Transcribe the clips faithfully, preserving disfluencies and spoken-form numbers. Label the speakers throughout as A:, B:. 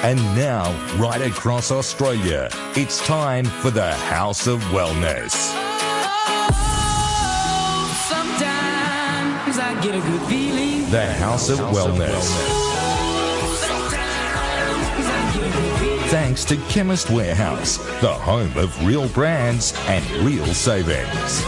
A: And now, right across Australia, it's time for the House of Wellness.
B: Oh, sometimes I get a good feeling.
A: The House of Wellness. Thanks to Chemist Warehouse, the home of real brands and real savings.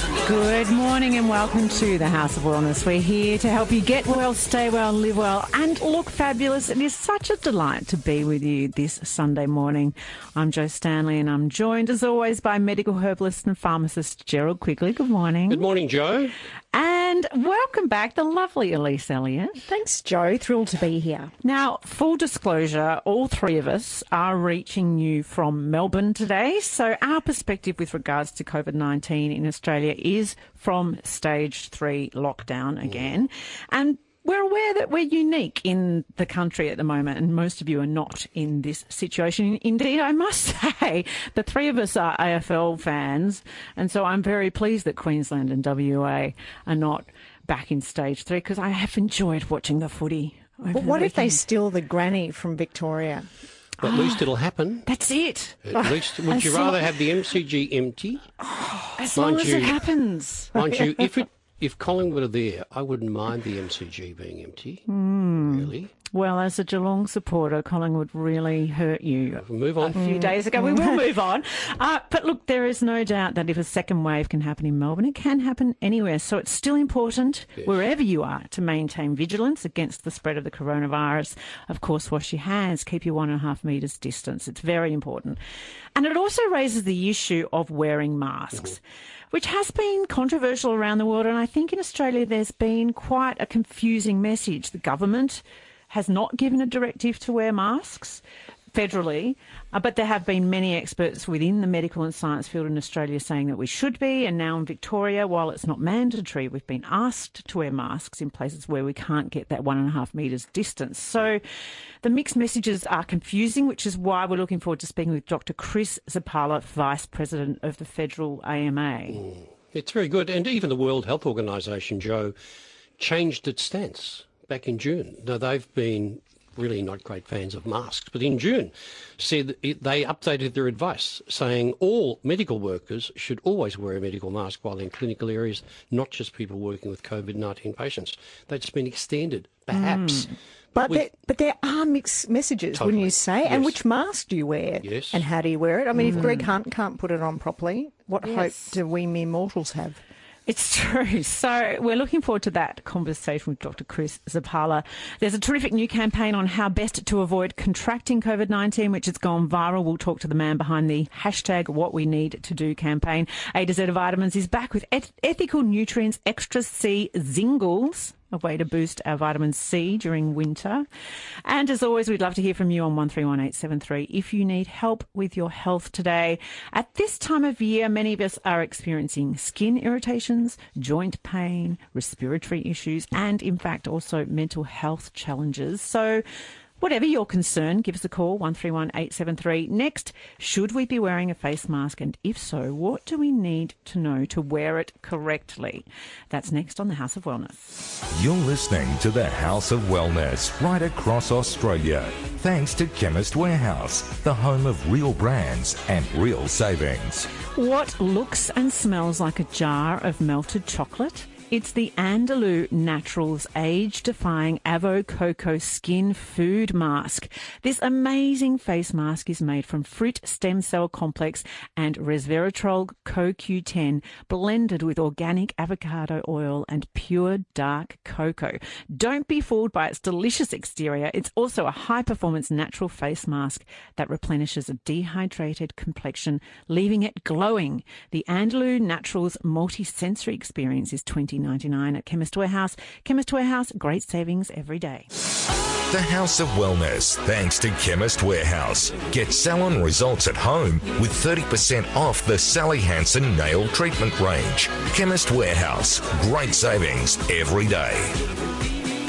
C: Good morning and welcome to the House of Wellness. We're here to help you get well, stay well, live well and look fabulous. It is such a delight to be with you this Sunday morning. I'm Jo Stanley and I'm joined as always by medical herbalist and pharmacist Gerald Quigley. Good morning.
D: Good morning, Jo.
C: And welcome back, the lovely Elise Elliott.
E: Thanks, Jo. Thrilled to be here.
C: Now, full disclosure, all three of us are reaching you from Melbourne today. So our perspective with regards to COVID nineteen in Australia is from stage three lockdown again. And we're aware that we're unique in the country at the moment, and most of you are not in this situation. Indeed, I must say, the three of us are A F L fans, and so I'm very pleased that Queensland and W A are not back in stage three, because I have enjoyed watching the footy.
E: But what if they steal the granny from Victoria?
D: At oh, least it'll happen.
C: That's it.
D: At least, would you rather have the M C G empty?
C: Oh, as long as
D: you,
C: it happens.
D: Mind you, if it If Collingwood are there, I wouldn't mind the M C G being empty, mm. really.
C: Well, as a Geelong supporter, Collingwood really hurt you
D: we'll move on.
C: a few mm. days ago. We will move on. Uh, but look, there is no doubt that if a second wave can happen in Melbourne, it can happen anywhere. So it's still important, yes, wherever you are, to maintain vigilance against the spread of the coronavirus. Of course, wash your hands, keep your one and a half metres distance. It's very important. And it also raises the issue of wearing masks. Mm-hmm. Which has been controversial around the world, and I think in Australia there's been quite a confusing message. The government has not given a directive to wear masks federally, uh, but there have been many experts within the medical and science field in Australia saying that we should be, and now in Victoria, while it's not mandatory, we've been asked to wear masks in places where we can't get that one and a half metres distance. So the mixed messages are confusing, which is why we're looking forward to speaking with Doctor Chris Zappala, Vice President of the Federal A M A.
D: Mm, it's very good. And even the World Health Organisation, Jo, changed its stance back in June. Now, they've been really not great fans of masks, but in June said it, they updated their advice, saying all medical workers should always wear a medical mask while in clinical areas, not just people working with COVID nineteen patients. That's been extended, perhaps.
E: Mm. But,
D: with,
E: there, but there are mixed messages,
D: totally,
E: wouldn't you say?
D: yes.
E: And which mask do you wear?
D: Yes.
E: And how do you wear it? I mean,
C: mm.
E: if Greg Hunt can't put it on properly, what
C: yes.
E: hope do we mere mortals have?
C: It's true. So we're looking forward to that conversation with Doctor Chris Zappala. There's a terrific new campaign on how best to avoid contracting COVID nineteen, which has gone viral. We'll talk to the man behind the hashtag What We Need to Do campaign. A to Z Vitamins is back with eth- Ethical Nutrients Extra C Zingles, a way to boost our vitamin C during winter. And as always, we'd love to hear from you on one three one eight seven three if you need help with your health today. At this time of year, many of us are experiencing skin irritations, joint pain, respiratory issues, and in fact also mental health challenges. So whatever your concern, give us a call, one three one eight seven three. Next, should we be wearing a face mask? And if so, what do we need to know to wear it correctly? That's next on the House of Wellness.
A: You're listening to the House of Wellness right across Australia. Thanks to Chemist Warehouse, the home of real brands and real savings.
C: What looks and smells like a jar of melted chocolate? It's the Andalou Naturals age-defying Avo Coco Skin Food Mask. This amazing face mask is made from fruit stem cell complex and resveratrol Co Q ten, blended with organic avocado oil and pure dark cocoa. Don't be fooled by its delicious exterior. It's also a high-performance natural face mask that replenishes a dehydrated complexion, leaving it glowing. The Andalou Naturals multi-sensory experience is twenty ninety-nine at Chemist Warehouse. Chemist Warehouse, great savings every day.
A: The House of Wellness, thanks to Chemist Warehouse. Get salon results at home with thirty percent off the Sally Hansen Nail Treatment range. Chemist Warehouse, great savings every day.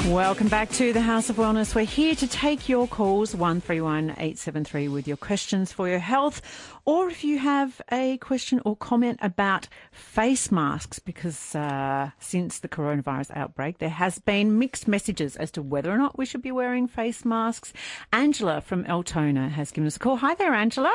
C: Welcome back to the House of Wellness. We're here to take your calls, one three one eight seven three, with your questions for your health, or if you have a question or comment about face masks, because uh, since the coronavirus outbreak, there has been mixed messages as to whether or not we should be wearing face masks. Angela from Altona has given us a call. Hi there, Angela.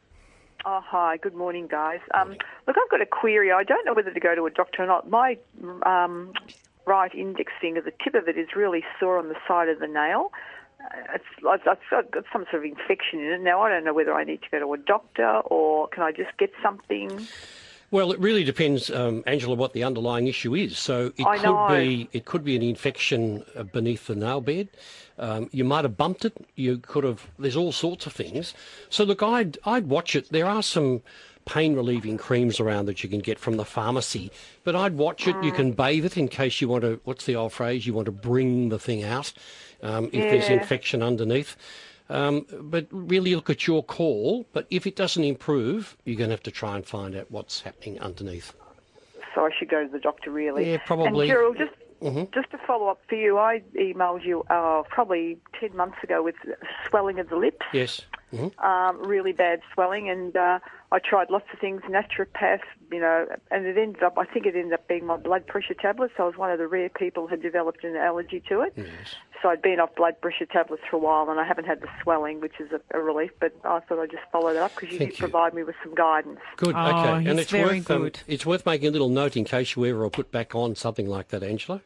F: Oh, hi. Good morning, guys. Um, look, I've got a query. I don't know whether to go to a doctor or not. My um, right index finger, the tip of it is really sore on the side of the nail. Uh, it's, I've, I've got some sort of infection in it. Now, I don't know whether I need to go to a doctor or can I just get something?
D: Well, it really depends, um, Angela, what the underlying issue is. So it
F: I
D: could
F: know.
D: be it could be an infection uh, beneath the nail bed. Um, you might have bumped it. You could have. There's all sorts of things. So look, I'd I'd watch it. There are some pain relieving creams around that you can get from the pharmacy, but I'd watch it. You can bathe it in case you want to. What's the old phrase? You want to bring the thing out um, if there's
F: Yeah.
D: infection underneath. Um, but really look at your call. But if it doesn't improve, you're going to have to try and find out what's happening underneath.
F: So I should go to the doctor, really.
D: Yeah, probably.
F: And Gerald, just
D: Mhm.
F: just to follow up for you, I emailed you uh, probably ten months ago with swelling of the lips.
D: Yes. hmm
F: Um, really bad swelling, and uh, I tried lots of things, naturopath, you know, and it ended up, I think it ended up being my blood pressure tablets. I was one of the rare people who had developed an allergy to it.
D: Yes.
F: So I'd been off blood pressure tablets for a while, and I haven't had the swelling, which is a, a relief, but I thought I'd just follow that up because you
D: Thank
F: did
D: you.
F: provide me with some guidance.
D: Good.
C: Oh,
D: okay.
C: he's
D: And it's
C: very
D: worth um,
C: good.
D: it's worth making a little note in case you ever are put back on something like that, Angela.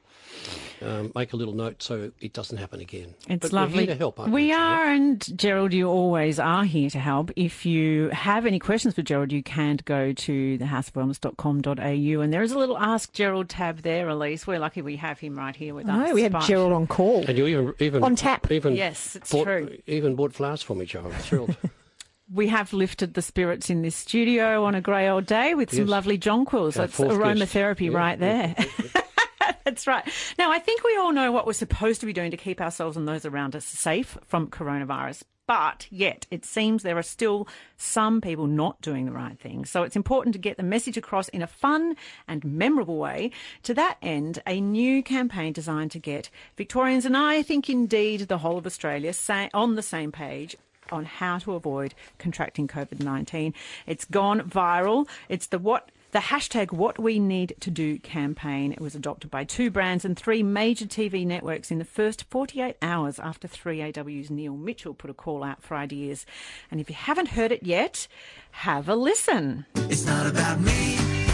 D: Um, make a little note so it doesn't happen again.
C: It's
D: but
C: lovely.
D: We're here to help, aren't we?
C: we
D: Angela?
C: are, and Gerald, you always are here to help. If you have any questions for Gerald, you can go to the house of wellness dot com dot a u, and there is a little Ask Gerald tab there, Elise. We're lucky we have him right here with us.
E: No, we had
C: but-
E: Gerald on call.
D: And you even even
E: On tap.
D: Even
C: Yes, it's
D: bought,
C: true.
D: Even bought flowers for me, Gerald. I'm thrilled.
C: We have lifted the spirits in this studio on a grey old day with some
D: Yes.
C: lovely jonquils.
D: Our
C: That's
D: fourth guest.
C: aromatherapy
D: Yeah,
C: right
D: yeah,
C: there. That's right. Now, I think we all know what we're supposed to be doing to keep ourselves and those around us safe from coronavirus. But yet, it seems there are still some people not doing the right thing. So it's important to get the message across in a fun and memorable way. To that end, a new campaign designed to get Victorians, and I think indeed the whole of Australia, sa- on the same page on how to avoid contracting COVID nineteen. It's gone viral. It's the what... The hashtag What We Need to Do campaign. It was adopted by two brands and three major T V networks in the first forty-eight hours after three A W's Neil Mitchell put a call out for ideas. And if you haven't heard it yet, have a listen.
B: It's not about me.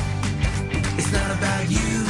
B: It's not about you.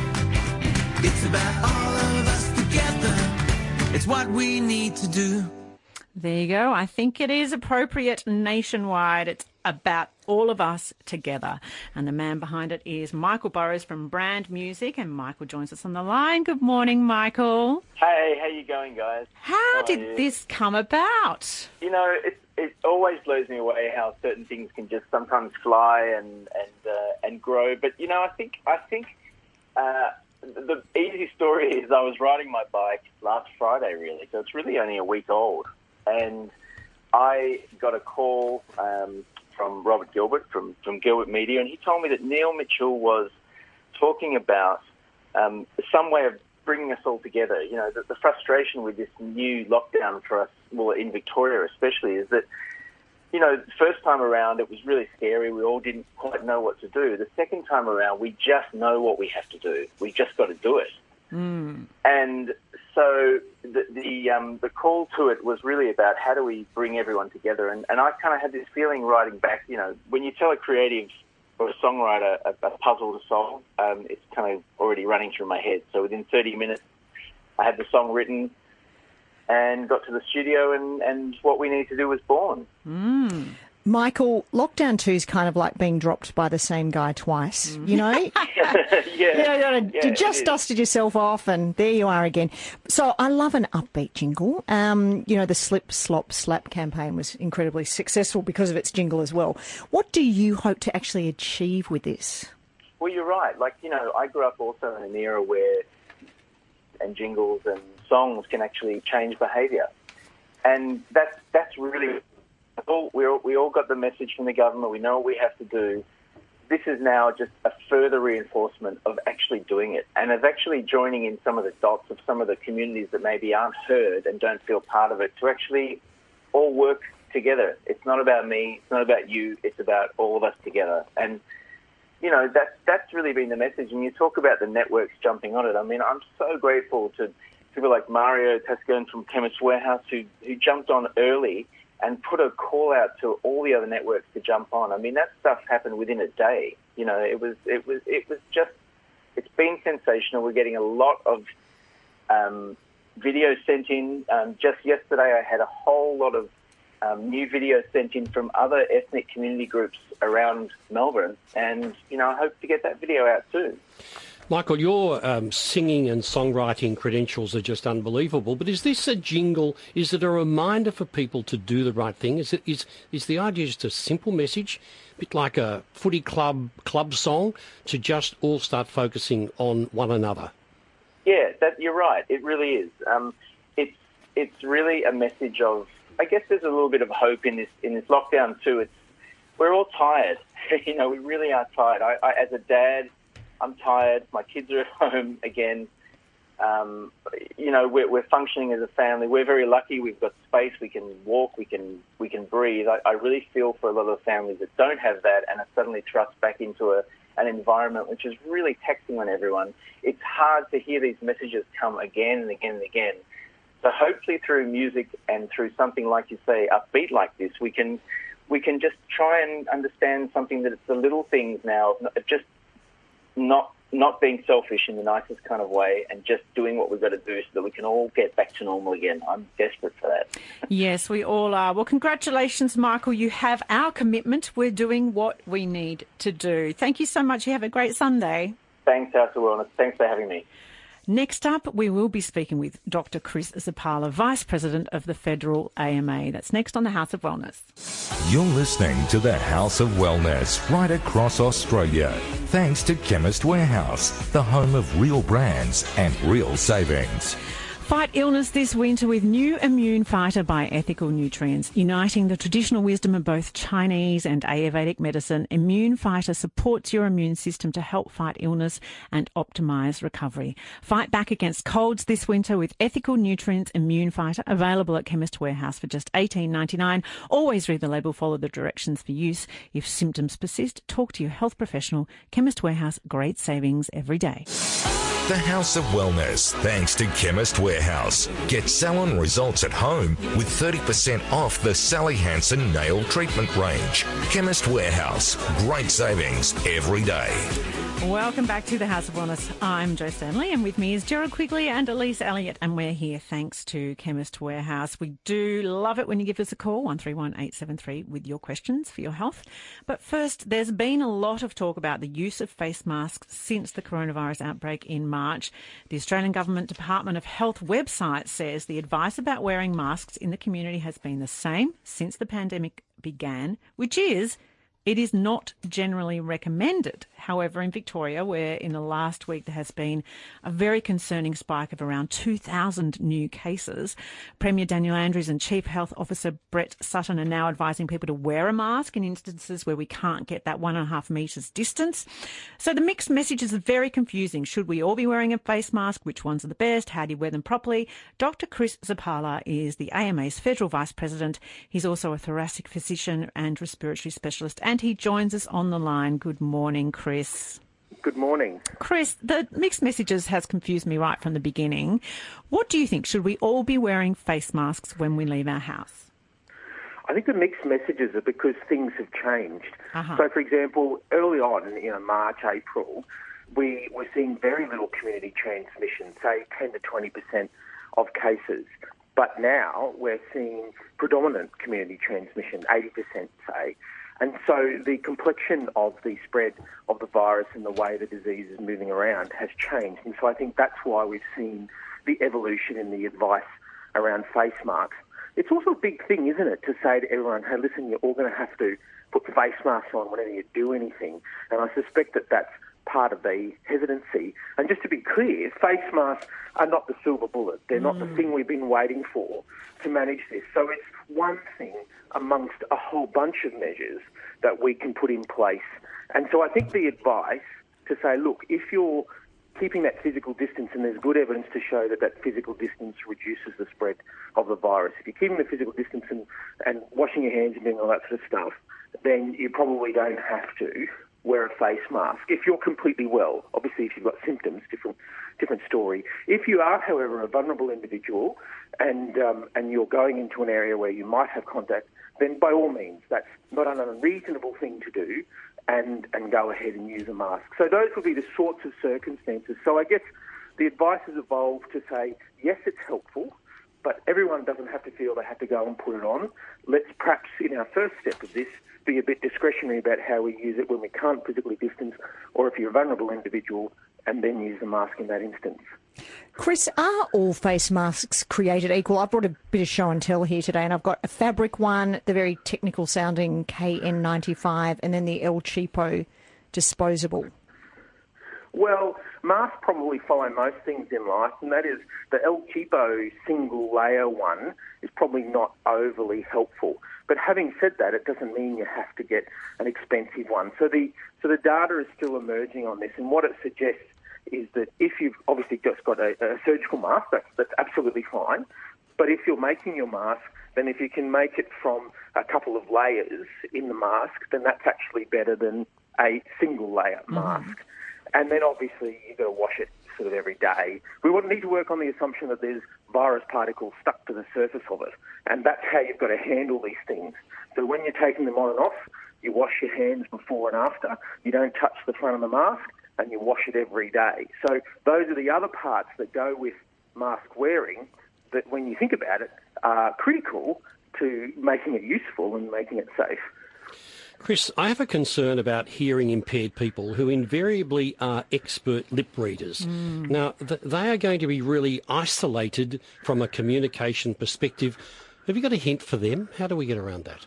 B: It's about all of us together. It's what we need to do.
C: There you go. I think it is appropriate nationwide. It's about all of us together. And the man behind it is Michael Burrows from Brand Music. And Michael joins us on the line. Good morning, Michael.
G: Hey, how you going, guys?
C: How
G: How are
C: did
G: you?
C: this come about?
G: You know, it it always blows me away how certain things can just sometimes fly and and uh, and grow. But you know, I think I think uh, the easy story is I was riding my bike last Friday, really. So it's really only a week old, and I got a call um, from Robert Gilbert from from Gilbert Media, and he told me that Neil Mitchell was talking about um, some way of bringing us all together. You know, the, the frustration with this new lockdown for us, well, in Victoria especially, is that, you know, the first time around it was really scary. We all didn't quite know what to do. The second time around, we just know what we have to do. We just got to do it.
C: Mm.
G: And so the the, um, the call to it was really about how do we bring everyone together. And, and I kind of had this feeling writing back, you know, when you tell a creative or a songwriter a, a puzzle to solve, um, it's kind of already running through my head. So within thirty minutes, I had the song written and got to the studio, and, and what we need to do was born.
C: Mm.
E: Michael, lockdown two is kind of like being dropped by the same guy twice, you know?
G: yeah,
E: You, know,
G: yeah,
E: you
G: it
E: just
G: is.
E: dusted yourself off and there you are again. So I love an upbeat jingle. Um, you know, the Slip, Slop, Slap campaign was incredibly successful because of its jingle as well. What do you hope to actually achieve with this?
G: Well, you're right. Like, you know, I grew up also in an era where and jingles and songs can actually change behaviour. And that's, that's really... All, we all, we all got the message from the government. We know what we have to do. this is now just a further reinforcement of actually doing it and of actually joining in some of the dots of some of the communities that maybe aren't heard and don't feel part of it to actually all work together. It's not about me, it's not about you, it's about all of us together. And, you know, that, that's really been the message. And you talk about the networks jumping on it. I mean, I'm so grateful to people like Mario Tascone from Chemist Warehouse who, who jumped on early and put a call out to all the other networks to jump on. I mean, that stuff happened within a day. You know, it was, it was, it was just, it's been sensational. We're getting a lot of um, videos sent in. Um, just yesterday, I had a whole lot of um, new videos sent in from other ethnic community groups around Melbourne. And, you know, I hope to get that video out soon.
D: Michael, your um, singing and songwriting credentials are just unbelievable. But is this a jingle? Is it a reminder for people to do the right thing? Is it is is the idea just a simple message, a bit like a footy club club song, to just all start focusing on one another?
G: Yeah, that you're right. It really is. Um, it's it's really a message of. I guess there's a little bit of hope in this in this lockdown too. It's we're all tired. you know, we really are tired. I, I as a dad. I'm tired. My kids are at home again. Um, you know, we're, we're functioning as a family. We're very lucky. We've got space. We can walk. We can we can breathe. I, I really feel for a lot of families that don't have that and are suddenly thrust back into a, an environment which is really taxing on everyone. It's hard to hear these messages come again and again and again. So hopefully through music and through something like you say, upbeat like this, we can we can just try and understand something that it's the little things now, just not not being selfish in the nicest kind of way and just doing what we've got to do so that we can all get back to normal again. I'm desperate for that. Yes,
C: we all are. Well, congratulations, Michael. You have our commitment. We're doing what we need to do. Thank you so much. You have a great Sunday.
G: Thanks, House of Wellness. Thanks for having me.
C: Next up, we will be speaking with Doctor Chris Zapala, Vice President of the Federal A M A. That's next on the House of Wellness.
A: You're listening to the House of Wellness right across Australia. Thanks to Chemist Warehouse, the home of real brands and real savings.
C: Fight illness this winter with new Immune Fighter by Ethical Nutrients. Uniting the traditional wisdom of both Chinese and Ayurvedic medicine, Immune Fighter supports your immune system to help fight illness and optimise recovery. Fight back against colds this winter with Ethical Nutrients Immune Fighter, available at Chemist Warehouse for just eighteen ninety-nine. Always read the label, follow the directions for use. If symptoms persist, talk to your health professional. Chemist Warehouse, great savings every day.
A: The House of Wellness, thanks to Chemist Warehouse. Get salon results at home with thirty percent off the Sally Hansen Nail Treatment range. Chemist Warehouse, great savings every day.
C: Welcome back to the House of Wellness. I'm Jo Stanley, and with me is Gerald Quigley and Elise Elliott, and we're here thanks to Chemist Warehouse. We do love it when you give us a call, one three one eight seven three, with your questions for your health. But first, there's been a lot of talk about the use of face masks since the coronavirus outbreak in March. The Australian Government Department of Health website says the advice about wearing masks in the community has been the same since the pandemic began, which is it is not generally recommended. However, in Victoria, where in the last week there has been a very concerning spike of around two thousand new cases, Premier Daniel Andrews and Chief Health Officer Brett Sutton are now advising people to wear a mask in instances where we can't get that one and a half metres distance. So the mixed messages are very confusing. Should we all be wearing a face mask? Which ones are the best? How do you wear them properly? Doctor Chris Zapala is the A M A's Federal Vice President. He's also a thoracic physician and respiratory specialist, and he joins us on the line. Good morning, Chris.
H: Good morning.
C: Chris, the mixed messages has confused me right from the beginning. What do you think? Should we all be wearing face masks when we leave our house?
H: I think the mixed messages are because things have changed.
C: Uh-huh.
H: So, for example, early on, you know, March, April, we were seeing very little community transmission, say ten to twenty percent of cases. But now we're seeing predominant community transmission, eighty percent, say. And so the complexion of the spread of the virus and the way the disease is moving around has changed. And so I think that's why we've seen the evolution in the advice around face masks. It's also a big thing, isn't it, to say to everyone, hey, listen, you're all going to have to put face masks on whenever you do anything. And I suspect that that's part of the hesitancy. And just to be clear, face masks are not the silver bullet. They're not the thing we've been waiting for to manage this. So it's one thing amongst a whole bunch of measures that we can put in place. And so I think the advice to say, look, if you're keeping that physical distance, and there's good evidence to show that that physical distance reduces the spread of the virus. If you're keeping the physical distance and, and washing your hands and doing all that sort of stuff, then you probably don't have to wear a face mask. If you're completely well, obviously if you've got symptoms, different different story. If you are, however, a vulnerable individual and um, and you're going into an area where you might have contact, then by all means, that's not an unreasonable thing to do, and, and go ahead and use a mask. So those would be the sorts of circumstances. So I guess the advice has evolved to say, yes, it's helpful, but everyone doesn't have to feel they have to go and put it on. Let's perhaps, in our first step of this, be a bit discretionary about how we use it when we can't physically distance, or if you're a vulnerable individual, and then use the mask in that instance.
E: Chris, are all face masks created equal? I've brought a bit of show and tell here today, and I've got a fabric one, the very technical sounding K N ninety-five, and then the El Cheapo disposable.
H: Well, masks probably follow most things in life, and that is the El Cheapo single layer one is probably not overly helpful. But having said that, it doesn't mean you have to get an expensive one. So the so the data is still emerging on this, and what it suggests is that if you've obviously just got a, a surgical mask, that's, that's absolutely fine. But if you're making your mask, then if you can make it from a couple of layers in the mask, then that's actually better than a single layer mask. Mm-hmm. And then obviously you've got to wash it sort of every day. We would need to work on the assumption that there's virus particles stuck to the surface of it. And that's how you've got to handle these things. So when you're taking them on and off, you wash your hands before and after. You don't touch the front of the mask, and you wash it every day. So those are the other parts that go with mask wearing that, when you think about it, are critical to making it useful and making it safe.
D: Chris, I have a concern about hearing impaired people who invariably are expert lip readers. Mm. Now, th- they are going to be really isolated from a communication perspective. Have you got a hint for them? How do we get around that?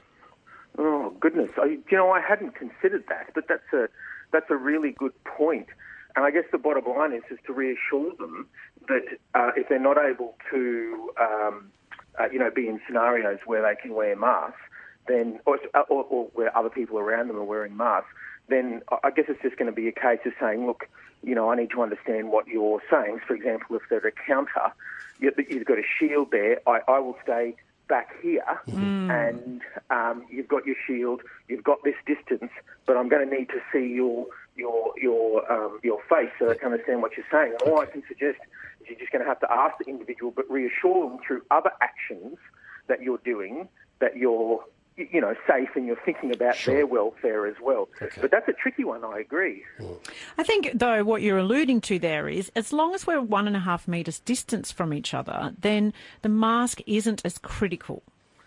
H: Oh, goodness. I, you know, I hadn't considered that, but that's a that's a really good point. And I guess the bottom line is, is to reassure them that uh, if they're not able to, um, uh, you know, be in scenarios where they can wear masks, then, or, or, or where other people around them are wearing masks, then I guess it's just going to be a case of saying, look, you know, I need to understand what you're saying. For example, if they're at a counter, you've got a shield there, I, I will stay back here, mm. and um, you've got your shield, you've got this distance, but I'm going to need to see your your your um, your face so I can understand what you're saying. And all I can suggest is you're just going to have to ask the individual, but reassure them through other actions that you're doing that you're, you know, safe, and you're thinking about sure. their welfare as well. Okay. But that's a tricky one, I agree.
C: I think, though, what you're alluding to there is, as long as we're one and a half metres distance from each other, then the mask isn't as critical.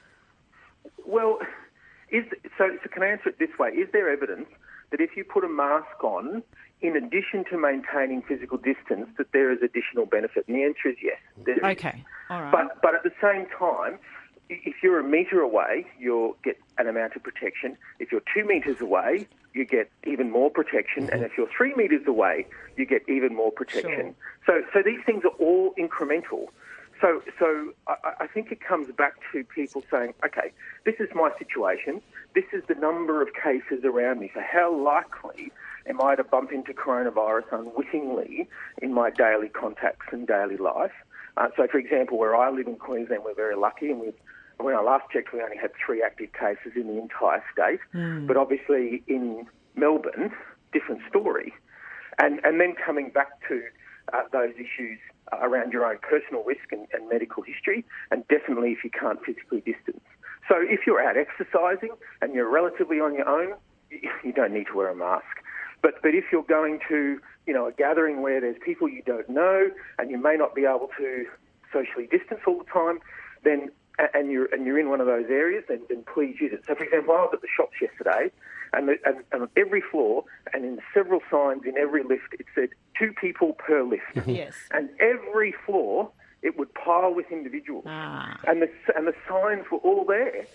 H: Well, is so, so can I answer it this way? Is there evidence that if you put a mask on, in addition to maintaining physical distance, that there is additional benefit? And the answer is yes. There
C: okay,
H: is.
C: all right.
H: But, but at the same time, if you're a metre away, you'll get an amount of protection. If you're two metres away, you get even more protection. Mm-hmm. And if you're three metres away, you get even more protection. Sure. So, so these things are all incremental. So, so I, I think it comes back to people saying, okay, this is my situation. This is the number of cases around me. So how likely am I to bump into coronavirus unwittingly in my daily contacts and daily life? Uh, so, for example, where I live in Queensland, we're very lucky, and we've when I last checked, we only had three active cases in the entire state. Mm. But obviously in Melbourne, different story. And and then coming back to uh, those issues around your own personal risk and, and medical history, and definitely if you can't physically distance. So if you're out exercising and you're relatively on your own, you don't need to wear a mask. But but if you're going to, you know, a gathering where there's people you don't know and you may not be able to socially distance all the time, then and you're and you're in one of those areas, then, then please use it. So, for example, I was at the shops yesterday, and, the, and, and on every floor and in several signs in every lift, it said two people per lift.
C: Yes.
H: And every floor, it would pile with individuals,
C: ah.
H: and the and the signs were all there.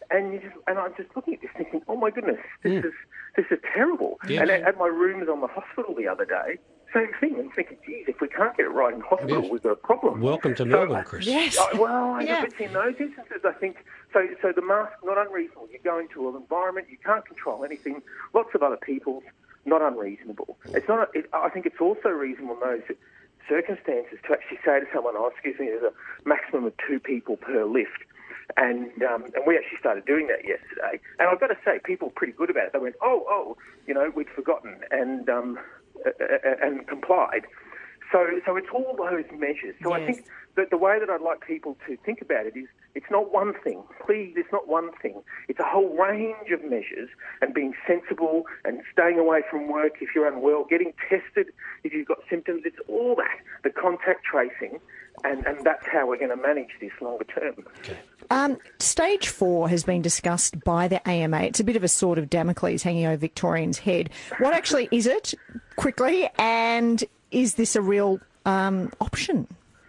H: and you just, and I'm just looking at this thinking, oh my goodness, this
D: Mm.
H: is this is terrible.
D: Yes.
H: And at, at my rooms on the hospital the other day, same thing. I'm thinking, geez, if we can't get it right in hospital,
D: Yes.
H: we've got a problem.
D: Welcome to
H: So,
D: Melbourne,
H: uh,
D: Chris.
C: Yes.
H: uh, well, I
C: Yeah.
H: but in those instances, I think so. So the mask not unreasonable. You go into an environment, you can't control anything. Lots of other people, not unreasonable. It's not. It, I think it's also reasonable in those circumstances to actually say to someone, "Oh, excuse me, there's a maximum of two people per lift." And um, and we actually started doing that yesterday. And I've got to say, people were pretty good about it. They went, "Oh, oh, you know, we'd forgotten," and um, uh, and complied. So, so it's all those measures. So I
C: Yes.
H: think that the way that I'd like people to think about it is it's not one thing. Please, it's not one thing. It's a whole range of measures and being sensible and staying away from work if you're unwell, getting tested if you've got symptoms. It's all that, the contact tracing, and, and that's how we're going to manage this longer term.
E: Um, stage four has been discussed by the A M A. It's a bit of a sword of Damocles hanging over Victorians' head. What actually is it, quickly, and is this a real um, option?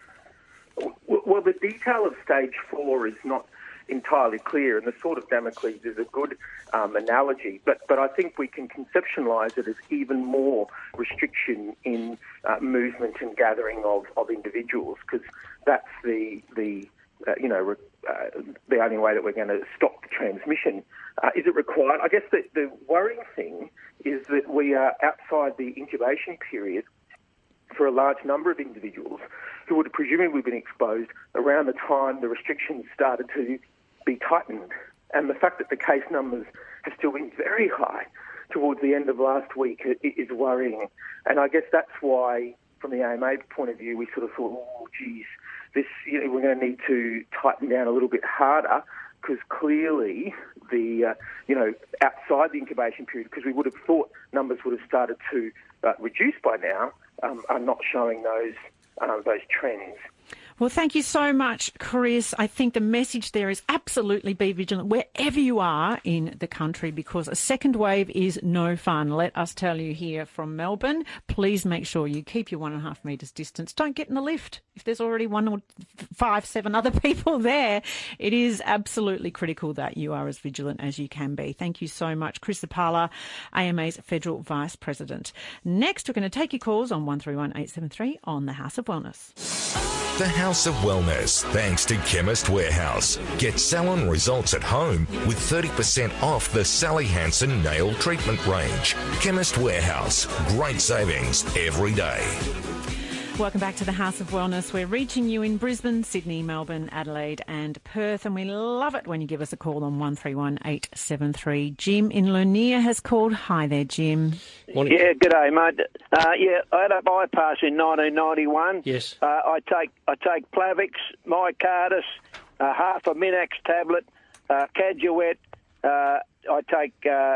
H: Well, well, the detail of stage four is not entirely clear, and the sword of Damocles is a good um, analogy, but, but I think we can conceptualise it as even more restriction in uh, movement and gathering of, of individuals, because that's the, the uh, you know, re- uh, the only way that we're going to stop the transmission. Uh, is it required? I guess the, the worrying thing is that we are outside the incubation period for a large number of individuals who would have presumably been exposed around the time the restrictions started to be tightened. And the fact that the case numbers have still been very high towards the end of last week is worrying. And I guess that's why, from the A M A point of view, we sort of thought, oh, geez, this, you know, we're going to need to tighten down a little bit harder, because clearly the, uh, you know, outside the incubation period, because we would have thought numbers would have started to uh, reduce by now, um, are not showing those uh, those trends.
C: Well, thank you so much, Chris. I think the message there is absolutely be vigilant wherever you are in the country, because a second wave is no fun. Let us tell you here from Melbourne, please make sure you keep your one and a half metres distance. Don't get in the lift if there's already one or five, seven other people there. It is absolutely critical that you are as vigilant as you can be. Thank you so much, Chris Apala, A M A's Federal Vice President. Next, we're going to take your calls on one three one eight seven three on the House of Wellness.
A: The House of Wellness, thanks to Chemist Warehouse. Get salon results at home with thirty percent off the Sally Hansen nail treatment range. Chemist Warehouse, great savings every day.
C: Welcome back to the House of Wellness. We're reaching you in Brisbane, Sydney, Melbourne, Adelaide and Perth, and we love it when you give us a call on one three one eight seven three. Jim in Lanier has called. Hi there, Jim.
D: Morning.
I: Yeah, g'day, mate. Uh, yeah, I had a bypass in nineteen ninety-one.
D: Yes.
I: Uh, I take I take Plavix, Mycardis, uh, half a Minax tablet, uh, Caduet. Uh, I take uh,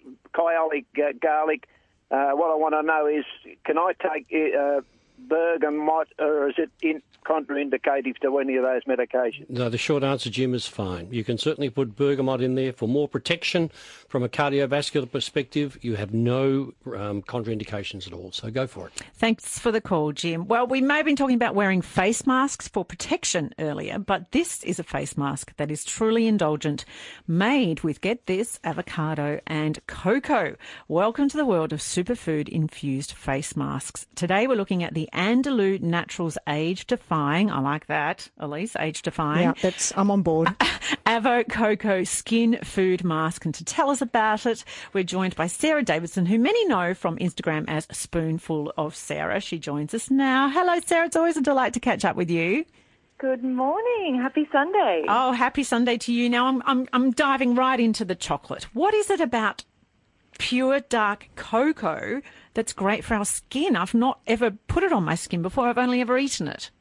I: Kyolic uh, garlic. Uh, what I want to know is, can I take uh, bergamot, or is it in contraindicative to any of those medications?
D: No, the short answer, Jim, is fine. You can certainly put bergamot in there for more protection from a cardiovascular perspective. You have no um, contraindications at all, so go for it.
C: Thanks for the call, Jim. Well, we may have been talking about wearing face masks for protection earlier, but this is a face mask that is truly indulgent, made with, get this, avocado and cocoa. Welcome to the world of superfood-infused face masks. Today we're looking at the Andalou Naturals Age Defying, I like that, Elise, Age Defying.
E: Yeah, that's, I'm on board.
C: Avo Cocoa Skin Food Mask. And to tell us about it, we're joined by Sarah Davidson, who many know from Instagram as Spoonful of Sarah. She joins us now. Hello, Sarah. It's always a delight to catch up with you.
J: Good morning. Happy Sunday.
C: Oh, happy Sunday to you. Now, I'm, I'm, I'm diving right into the chocolate. What is it about pure dark cocoa that's great for our skin? I've not ever put it on my skin before. I've only ever eaten it.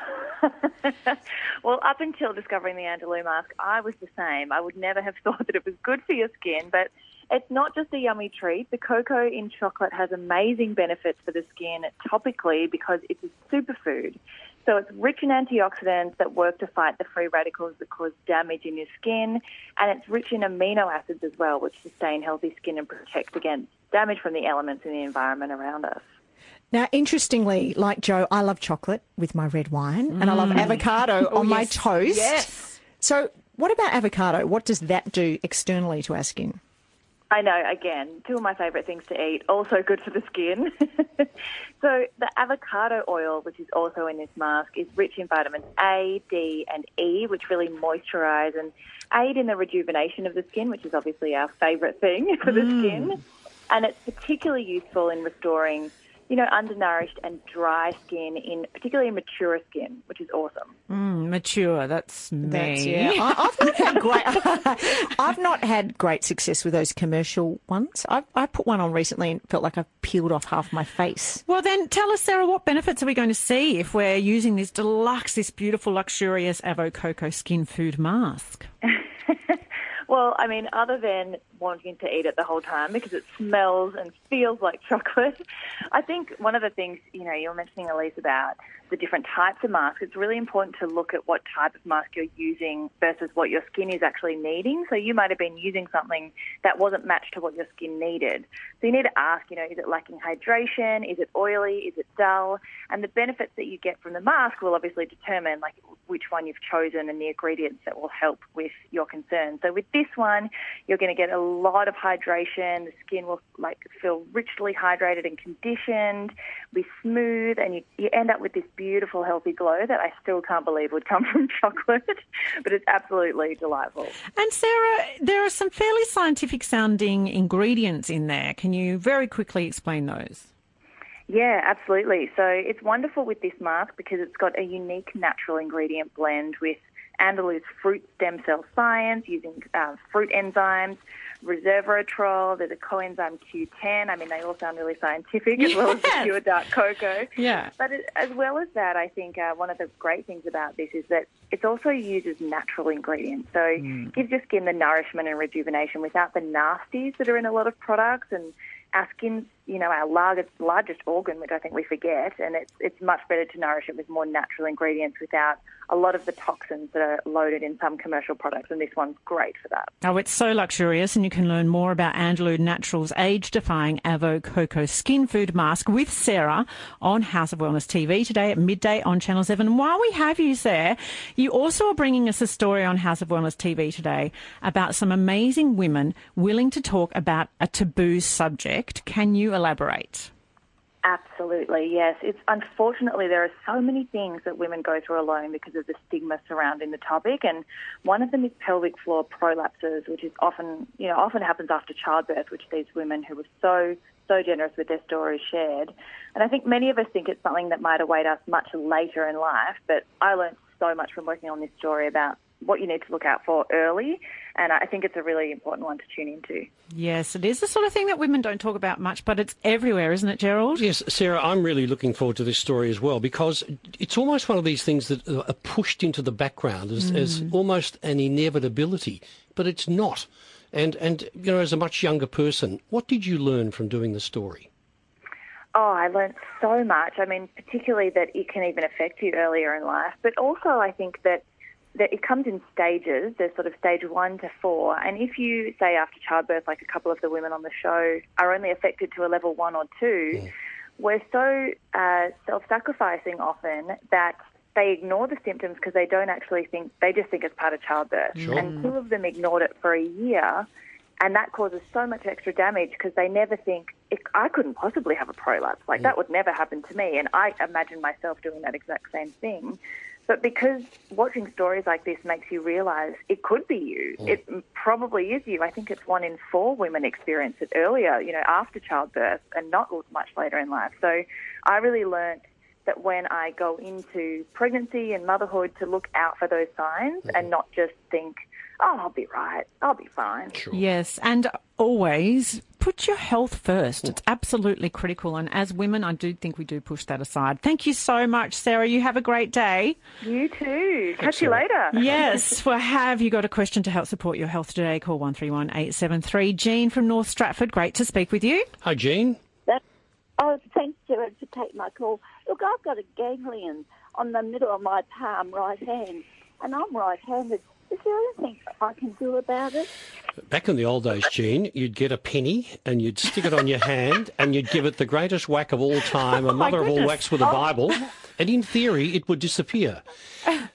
J: Well, up until discovering the Andalou mask, I was the same. I would never have thought that it was good for your skin, but it's not just a yummy treat. The cocoa in chocolate has amazing benefits for the skin topically because it's a superfood. So it's rich in antioxidants that work to fight the free radicals that cause damage in your skin, and it's rich in amino acids as well, which sustain healthy skin and protect against damage from the elements in the environment around us.
E: Now, interestingly, like Joe, I love chocolate with my red wine, and I love avocado
C: Oh,
E: on my
C: yes.
E: toast.
C: Yes.
E: So what about avocado? What does that do externally to our skin?
J: I know, again, two of my favourite things to eat, also good for the skin. So the avocado oil, which is also in this mask, is rich in vitamins A, D and E, which really moisturise and aid in the rejuvenation of the skin, which is obviously our favourite thing for the
C: Mm.
J: skin. And it's particularly useful in restoring, you know, undernourished and dry skin, in particularly mature skin, which is awesome.
C: Mm, mature, that's me.
E: That's, yeah. I, I've not had great. I've not had great success with those commercial ones. I, I put one on recently and felt like I peeled off half my face.
C: Well, then tell us, Sarah, what benefits are we going to see if we're using this deluxe, this beautiful, luxurious Avo Coco Skin Food Mask?
J: Well, I mean, other than wanting to eat it the whole time because it smells and feels like chocolate, I think one of the things, you know, you were mentioning, Elise, about the different types of masks, it's really important to look at what type of mask you're using versus what your skin is actually needing. So you might have been using something that wasn't matched to what your skin needed. So you need to ask, you know, is it lacking hydration? Is it oily? Is it dull? And the benefits that you get from the mask will obviously determine, like, which one you've chosen and the ingredients that will help with your concerns. So with this one, you're going to get a lot of hydration. The skin will, like, feel richly hydrated and conditioned, be smooth, and you, you end up with this beautiful, healthy glow that I still can't believe would come from chocolate, but it's absolutely delightful.
C: And Sarah, there are some fairly scientific sounding ingredients in there. Can you very quickly explain those?
J: Yeah, absolutely. So it's wonderful with this mask because it's got a unique natural ingredient blend with Andalou's fruit stem cell science using uh, fruit enzymes, resveratrol, there's a coenzyme Q ten. I mean, they all sound really scientific, as well as the pure dark cocoa.
C: Yeah.
J: But it, as well as that, I think uh, one of the great things about this is that it also uses natural ingredients. So
C: Mm.
J: it gives your skin the nourishment and rejuvenation without the nasties that are in a lot of products. And our skin's, you know, our largest, largest organ, which I think we forget, and it's it's much better to nourish it with more natural ingredients without a lot of the toxins that are loaded in some commercial products, and this one's great for that.
C: Oh, it's so luxurious, and you can learn more about Andalou Naturals' age-defying Avo Coco Skin Food Mask with Sarah on House of Wellness T V today at midday on Channel seven. And while we have you, Sarah, you also are bringing us a story on House of Wellness T V today about some amazing women willing to talk about a taboo subject. Can you elaborate?
J: Absolutely, yes. It's unfortunately there are so many things that women go through alone because of the stigma surrounding the topic, and one of them is pelvic floor prolapses, which is often, you know, often happens after childbirth, which these women who were so so generous with their stories shared. And I think many of us think it's something that might await us much later in life, but I learned so much from working on this story about what you need to look out for early, and I think it's a really important one to tune into.
C: Yes, it is the sort of thing that women don't talk about much, but it's everywhere, isn't it, Gerald?
D: Yes, Sarah, I'm really looking forward to this story as well, because it's almost one of these things that are pushed into the background as,
C: Mm.
D: as almost an inevitability, but it's not. And, and, you know, as a much younger person, what did you learn from doing the story?
J: Oh, I learned so much. I mean, particularly that it can even affect you earlier in life, but also I think that that it comes in stages. There's sort of stage one to four. And if you say after childbirth, like a couple of the women on the show are only affected to a level one or two, mm. we're so uh, self-sacrificing often that they ignore the symptoms because they don't actually think, they just think it's part of childbirth.
D: Sure.
J: And two of them ignored it for a year. And that causes so much extra damage because they never think, I couldn't possibly have a prolapse. Like, mm. that would never happen to me. And I imagine myself doing that exact same thing. But because watching stories like this makes you realise it could be you, mm. it probably is you. I think it's one in four women experience it earlier, you know, after childbirth and not much later in life. So I really learnt that when I go into pregnancy and motherhood to look out for those signs mm. and not just think, oh, I'll be right, I'll be fine.
D: Sure.
C: Yes, and always put your health first. It's absolutely critical. And as women, I do think we do push that aside. Thank you so much, Sarah. You have a great day.
J: You too. Catch you later.
C: Yes. Well, have you got a question to help support your health today? Call one three one eight seven three. Jean from North Stratford. Great to speak with you.
D: Hi, Jean.
K: That, oh, thanks, Sarah, for taking my call. Look, I've got a ganglion on the middle of my palm, right hand, and I'm right-handed. Is there anything I can do about it?
D: Back in the old days, Jean, you'd get a penny and you'd stick it on your hand and you'd give it the greatest whack of all time, a
C: Oh,
D: mother of all
C: goodness.
D: whacks with a Bible, and in theory it would disappear.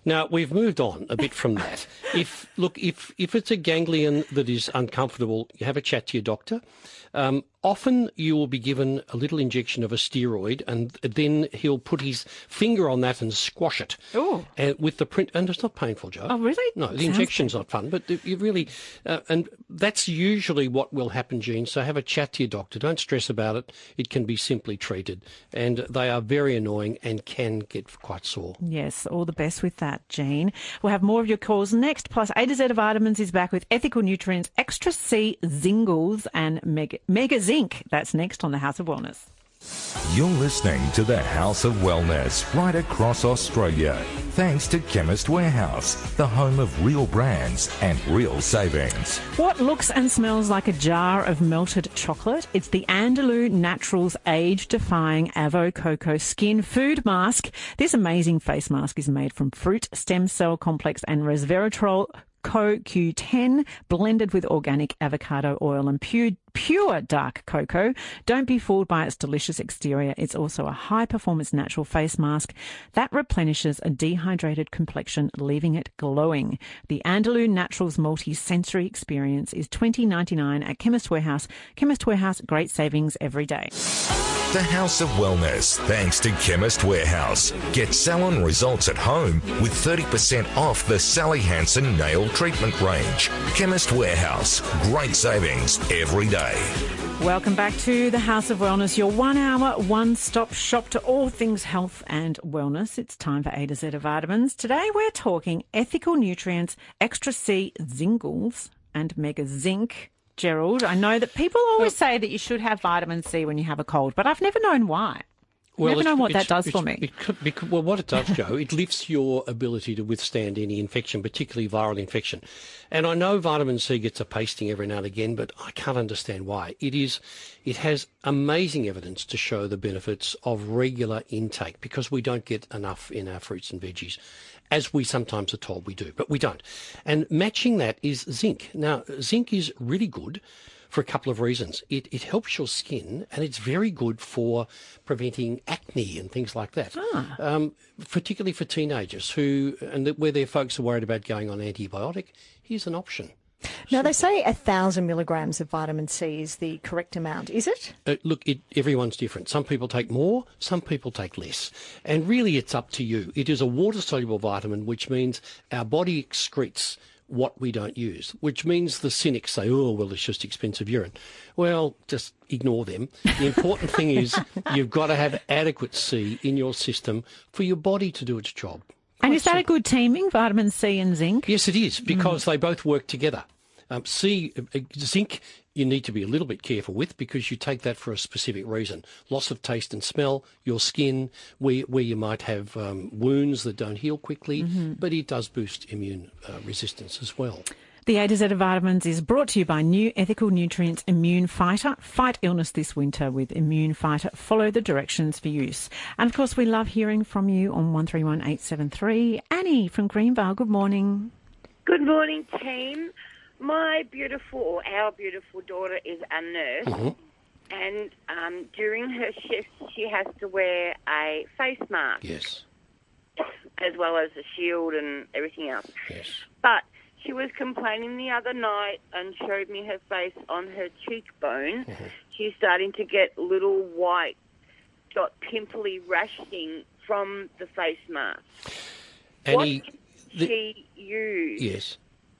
D: Now, we've moved on a bit from that. If look, if if it's a ganglion that is uncomfortable, you have a chat to your doctor. Um, often you will be given a little injection of a steroid, and then he'll put his finger on that and squash it.
C: Oh.
D: And with the print, and it's not painful, Joe.
C: Oh, really?
D: No, the
C: Sounds
D: injection's not fun, but you really, uh, and that's usually what will happen, Jean. So have a chat to your doctor. Don't stress about it. It can be simply treated, and they are very annoying and can get quite sore.
C: Yes, all the best with that, Jean. We'll have more of your calls next. Plus, A to Z Vitamins is back with Ethical Nutrients, Extra C, Zingles, and Mega, Mega Zinc. That's next on the House of Wellness.
A: You're listening to the House of Wellness right across Australia. Thanks to Chemist Warehouse, the home of real brands and real savings.
C: What looks and smells like a jar of melted chocolate? It's the Andalou Naturals age-defying Avo Cocoa Skin Food Mask. This amazing face mask is made from fruit, stem cell complex and resveratrol Co Q ten blended with organic avocado oil and pure, pure dark cocoa. Don't be fooled by its delicious exterior. It's also a high-performance natural face mask that replenishes a dehydrated complexion, leaving it glowing. The Andalou Naturals multi-sensory experience is twenty ninety-nine at Chemist Warehouse. Chemist Warehouse, great savings every day.
A: The House of Wellness, thanks to Chemist Warehouse. Get salon results at home with thirty percent off the Sally Hansen Nail Treatment Range. Chemist Warehouse, great savings every day.
C: Welcome back to the House of Wellness, your one-hour, one-stop shop to all things health and wellness. It's time for A to Z Vitamins. Today we're talking Ethical Nutrients, Extra C, Zingles, and Mega Zinc. Gerald, I know that people always say that you should have vitamin C when you have a cold, but I've never known why.
D: Well,
C: never known what that does
D: it's,
C: for me.
D: It could, because, well, what it does, Joe, it lifts your ability to withstand any infection, particularly viral infection. And I know vitamin C gets a pasting every now and again, but I can't understand why. It is, it has amazing evidence to show the benefits of regular intake because we don't get enough in our fruits and veggies, as we sometimes are told we do, but we don't. And matching that is zinc. Now, zinc is really good for a couple of reasons. It, it helps your skin, and it's very good for preventing acne and things like that, ah. um, particularly for teenagers who, and where their folks are worried about going on antibiotic, here's an option.
E: Now, they say a thousand milligrams of vitamin C is the correct amount. Is it?
D: Uh, look, it, everyone's different. Some people take more, some people take less. And really, it's up to you. It is a water-soluble vitamin, which means our body excretes what we don't use, which means the cynics say, oh, well, it's just expensive urine. Well, just ignore them. The important thing is you've got to have adequate C in your system for your body to do its job.
C: And is that a good teaming, vitamin C and zinc?
D: Yes, it is, because mm. they both work together. Um, C, uh, zinc, you need to be a little bit careful with because you take that for a specific reason. Loss of taste and smell, your skin, where, where you might have um, wounds that don't heal quickly, mm-hmm. but it does boost immune uh, resistance as well.
C: The A to Z Vitamins is brought to you by New Ethical Nutrients Immune Fighter. Fight illness this winter with Immune Fighter. Follow the directions for use. And, of course, we love hearing from you on one three one eight seven three. Annie from Greenvale, good morning.
L: Good morning, team. My beautiful, or our beautiful daughter is a nurse, mm-hmm. and um, during her shifts she has to wear a face mask.
D: Yes.
L: As well as a shield and everything else.
D: Yes.
L: But she was complaining the other night and showed me her face on her cheekbone. Mm-hmm. She's starting to get little white dot pimply rash thing from the face mask.
D: Annie,
L: what can
D: the,
L: she use?
D: Yes.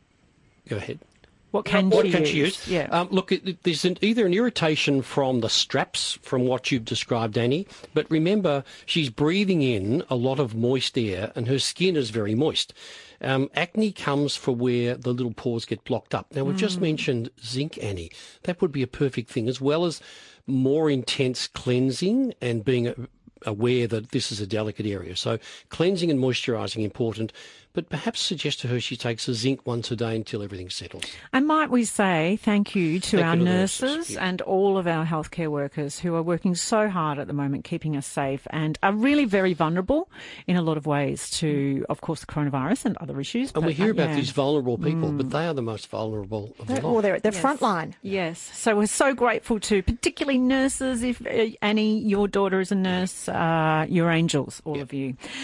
D: Go ahead.
C: What can,
D: what
C: she,
D: can
C: use?
D: she use?
C: Yeah.
D: Um, look, it, there's an, either an irritation from the straps, from what you've described, Annie, but remember, she's breathing in a lot of moist air and her skin is very moist. Um, acne comes for where the little pores get blocked up. Now, we've mm. just mentioned zinc, Annie. That would be a perfect thing, as well as more intense cleansing and being aware that this is a delicate area. So cleansing and moisturising important, but perhaps suggest to her she takes a zinc once a day until everything settles.
C: And might we say thank you to
D: thank
C: our
D: you to
C: nurses,
D: nurses yeah.
C: and all of our healthcare workers who are working so hard at the moment, keeping us safe and are really very vulnerable in a lot of ways to, of course, the coronavirus and other issues.
D: And
C: but,
D: we hear
C: uh,
D: about
C: yeah.
D: these vulnerable people,
C: mm.
D: but they are the most vulnerable of the lot.
E: Well, they're at the
C: yes.
E: front line.
C: Yes. So we're so grateful to particularly nurses. If uh, Annie, your daughter is a nurse, uh, you're angels, all
D: yep.
C: of you.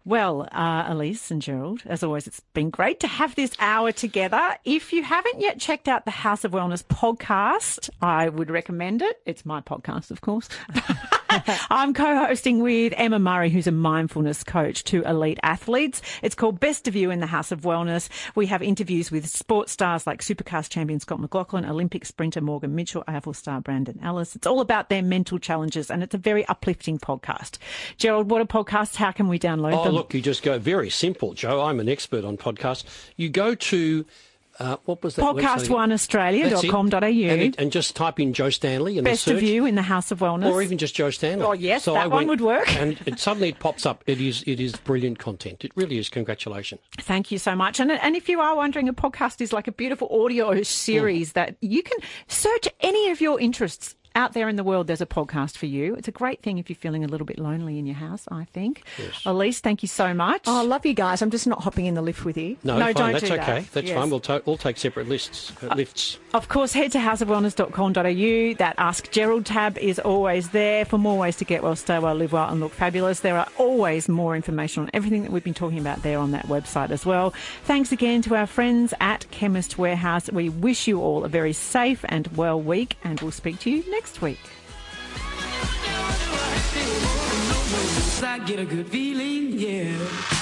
C: Well, uh, Elise and Gerald, as always, it's been great to have this hour together. If you haven't yet checked out the House of Wellness podcast, I would recommend it. It's my podcast, of course. I'm co-hosting with Emma Murray, who's a mindfulness coach to elite athletes. It's called Best of You in the House of Wellness. We have interviews with sports stars like Supercars champion Scott McLaughlin, Olympic sprinter Morgan Mitchell, A F L star Brandon Ellis. It's all about their mental challenges, and it's a very uplifting podcast. Gerald, what are podcasts? How can we download
D: Oh,
C: them?
D: look, you just go very simple, Joe. I'm an expert on podcasts. You go to... Uh, what was that?
C: podcast one australia dot com dot a u
D: and, and just type in Joe Stanley in
C: Best
D: the search.
C: of You in the House of Wellness.
D: Or even just Joe Stanley.
C: Oh, yes,
D: so
C: that
D: I
C: one
D: went,
C: would work.
D: And it, suddenly it pops up. It is it is brilliant content. It really is. Congratulations.
C: Thank you so much. And and if you are wondering, a podcast is like a beautiful audio series mm. that you can search any of your interests. Out there in the world, there's a podcast for you. It's a great thing if you're feeling a little bit lonely in your house, I think. Yes. Elise, thank you so much.
E: Oh, I love you guys. I'm just not hopping in the lift with you.
D: No,
C: no
D: fine.
C: don't
D: That's
C: do
D: okay.
C: that.
D: That's
C: yes.
D: fine. We'll, to- we'll take separate lists, uh, lifts.
C: Of course, head to house of wellness dot com dot a u. That Ask Gerald tab is always there for more ways to get well, stay well, live well and look fabulous. There are always more information on everything that we've been talking about there on that website as well. Thanks again to our friends at Chemist Warehouse. We wish you all a very safe and well week, and we'll speak to you next week.
B: I get a good feeling, yeah.